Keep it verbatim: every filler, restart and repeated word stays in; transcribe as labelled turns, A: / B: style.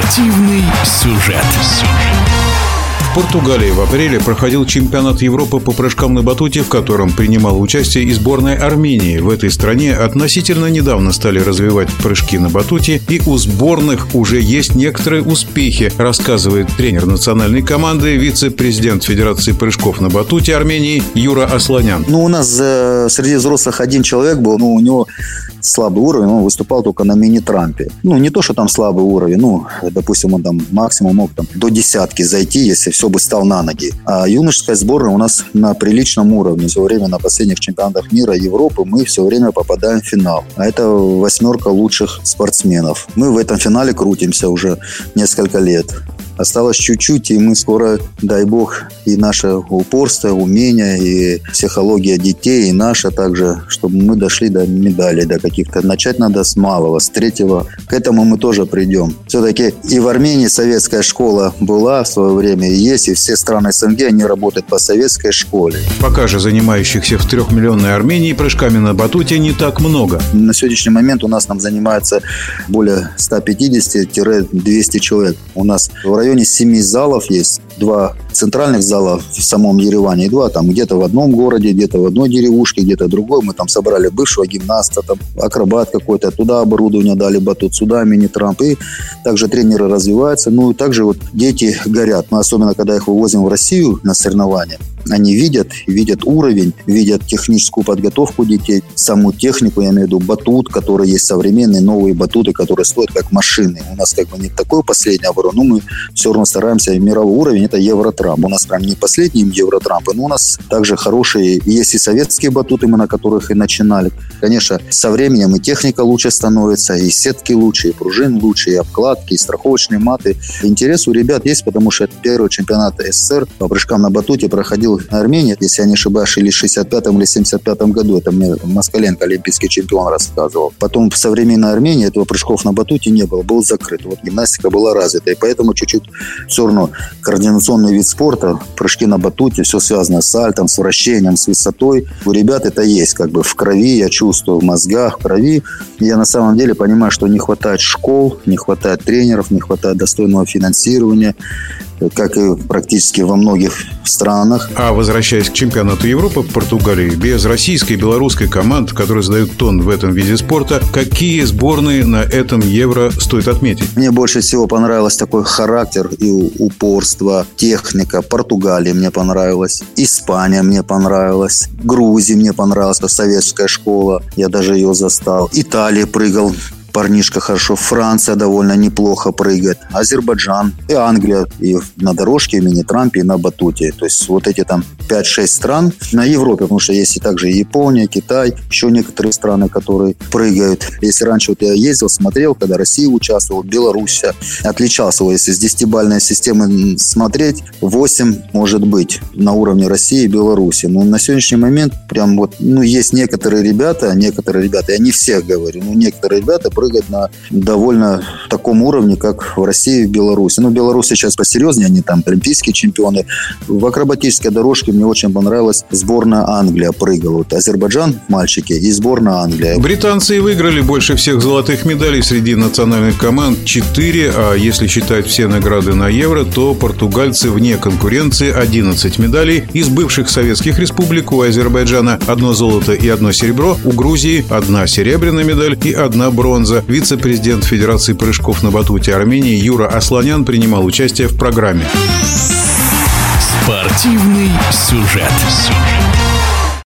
A: Спортивный сюжет.
B: В Португалии в апреле проходил чемпионат Европы по прыжкам на батуте, в котором принимала участие и сборная Армении. В этой стране относительно недавно стали развивать прыжки на батуте, и у сборных уже есть некоторые успехи, рассказывает тренер национальной команды, вице-президент Федерации прыжков на батуте Армении Юра Асланян.
C: Ну, у нас э, среди взрослых один человек был, но у него слабый уровень, он выступал только на мини-трампе. Ну, не то, что там слабый уровень, ну, допустим, он там максимум мог там до десятки зайти, если все бы стал на ноги. А юношеская сборная у нас на приличном уровне. Все время на последних чемпионатах мира, Европы мы все время попадаем в финал. А это восьмерка лучших спортсменов. Мы в этом финале крутимся уже несколько лет. Осталось чуть-чуть, и мы скоро, дай бог, и наше упорство, умение, и психология детей, и наша также, чтобы мы дошли до медалей, до каких-то. Начать надо с малого, с третьего. К этому мы тоже придем. Все-таки и в Армении советская школа была в свое время, и есть, и все страны СНГ, они работают по советской школе.
B: Пока же занимающихся в трехмиллионной Армении прыжками на батуте не так много.
C: На сегодняшний момент у нас там занимается более ста пятидесяти - двухсот человек. У нас в районе В районе семи залов есть. Два центральных зала в самом Ереване и два там где-то в одном городе, где-то в одной деревушке, где-то в другой. Мы там собрали бывшего гимнаста, там, акробат какой-то, туда оборудование дали, батут, сюда мини-трамп. И также тренеры развиваются. Ну и также вот дети горят. Мы особенно, когда их вывозим в Россию на соревнования, они видят, видят уровень, видят техническую подготовку детей, саму технику, я имею в виду батут, который есть современные, новые батуты, которые стоят как машины. У нас как бы не такой последний оборот, но мы все равно стараемся, мировой уровень, это Евротрамп. У нас прям не последние Евротрампы, но у нас также хорошие, есть и советские батуты, мы на которых и начинали. Конечно, со временем и техника лучше становится, и сетки лучше, и пружины лучше, и обкладки, и страховочные маты. Интерес у ребят есть, потому что это первый чемпионат СССР по прыжкам на батуте проходил Армения, если я не ошибаюсь, или в шестьдесят пятом или семьдесят пятом году. Это мне Москаленко, олимпийский чемпион, рассказывал. Потом в современной Армении этого прыжков на батуте не было, был закрыт. Вот гимнастика была развита, и поэтому чуть-чуть все равно координационный вид спорта, прыжки на батуте, все связано с сальтом, с вращением, с высотой. У ребят это есть как бы в крови, я чувствую, в мозгах, в крови. И я на самом деле понимаю, что не хватает школ, не хватает тренеров, не хватает достойного финансирования, как и практически во многих странах.
B: А возвращаясь к чемпионату Европы в Португалии, без российской и белорусской команд, которые задают тон в этом виде спорта, какие сборные на этом Евро стоит отметить?
C: Мне больше всего понравилось такой характер и упорство, техника. Португалия мне понравилась, Испания мне понравилась, Грузия мне понравилась, советская школа, я даже ее застал. Италия прыгал парнишка хорошо, Франция довольно неплохо прыгает, Азербайджан и Англия и на дорожке, и мини-трампе, и на батуте. То есть вот эти там пять-шесть стран на Европе, потому что есть и также Япония, Китай, еще некоторые страны, которые прыгают. Если раньше вот я ездил, смотрел, когда Россия участвовала, Беларусь отличался. Если с десятибалльной системы смотреть, восемь может быть на уровне России и Беларуси. Но на сегодняшний момент прям вот, ну, есть некоторые ребята, некоторые ребята, я не всех говорю, но некоторые ребята прыгать на довольно таком уровне, как в России и в Беларуси. Ну, в Беларуси сейчас посерьезнее, они там олимпийские чемпионы. В акробатической дорожке мне очень понравилась сборная Англия прыгала. Вот Азербайджан, мальчики, и сборная Англия.
B: Британцы выиграли больше всех золотых медалей среди национальных команд, четыре, а если считать все награды на Евро, то португальцы вне конкуренции, одиннадцать медалей. Из бывших советских республик у Азербайджана одно золото и одно серебро, у Грузии одна серебряная медаль и одна бронза. Вице-президент Федерации прыжков на батуте Армении Юра Асланян принимал участие в программе.
A: Спортивный сюжет.